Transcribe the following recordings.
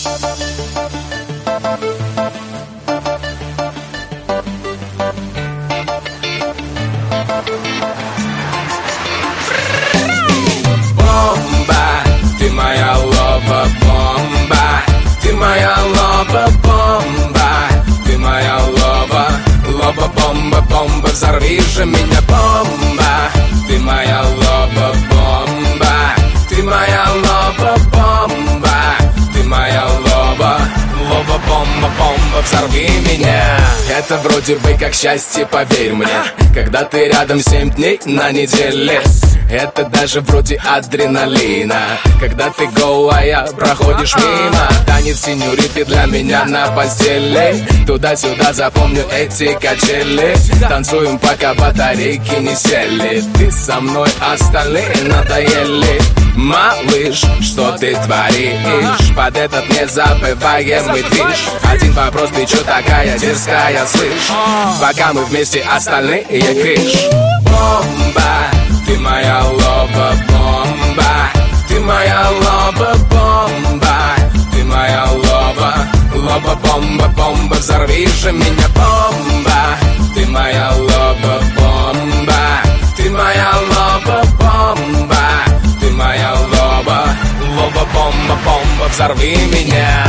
Ты моя лова-бомба, ты моя лова-бомба, ты моя лова-бомба, бомба, взорви же меня, бомба. Ты моя лова-бомба, ты моя лова-бомба, ты моя лова-бомба, бомба, взорви меня. Это вроде бы как счастье, поверь мне, когда ты рядом 7 дней на неделе. Это даже вроде адреналина, когда ты голая проходишь мимо. Танец сеньориты для меня на постели. Туда-сюда запомню эти качели. Танцуем, пока батарейки не сели. Ты со мной, остальные надоели. Малыш, что ты творишь? Под этот незабываемый движ. Один вопрос, ты чё такая дерзкая, слышь? Пока мы вместе, остальные криш. Бомба, ты моя лова-бомба, ты моя лова-бомба, ты моя лова-бомба, бомба, взорви же меня, бомба. Ты моя лова-бомба, ты моя лова-бомба, ты моя лова-бомба, бомба, взорви меня.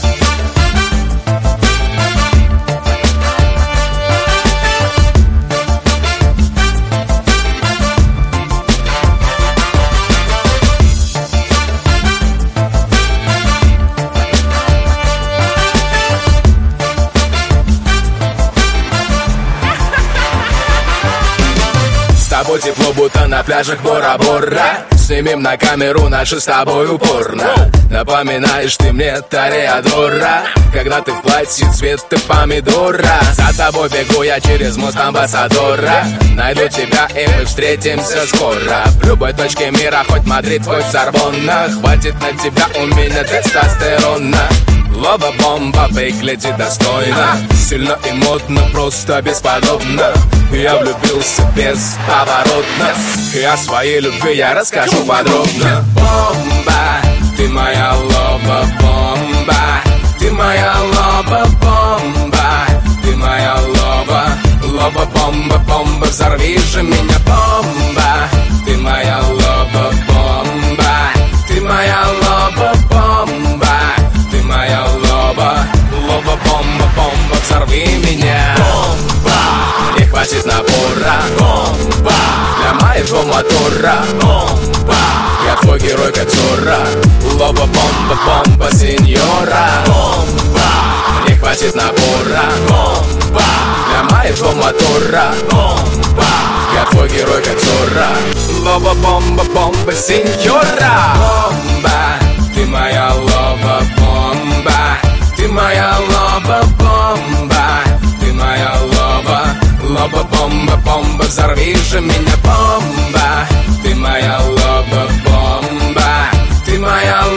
С тобой тепло, будто на пляжах Бора-Бора. Снимем на камеру наши с тобой упорно. Напоминаешь ты мне Тореадора, когда ты в платье цвета помидора. За тобой бегу я через мост Амбассадора. Найду тебя и мы встретимся скоро. В любой точке мира, хоть Мадрид, хоть Сорбонна. Хватит на тебя у меня тестостерона. Лова-бомба выглядит достойно, сильно и модно, просто бесподобно. Я влюбился бесповоротно, и о своей любви я расскажу подробно. Бомба, ты моя лова-бомба, ты моя лова-бомба, ты моя лова-бомба, бомба, взорви же меня, бомба. Ты моя лова-бомба, ты моя лова-бомба, ты моя лова-бомба, бомба, взорви меня, бомба. Не хватит напора, бомба, для моего мотора, бомба. Я твой герой, как Зора, лова-бомба, бомба, сеньора, бомба. Не хватит напора, бомба, для моего мотора, бомба. Я твой герой, как Зора, лова-бомба, бомба, сеньора, бомба. Ты моя лова-бомба, ты моя лова-бомба, ты моя лова-бомба, бомба, взорви же меня, бомба. Ты моя лова-бомба, ты моя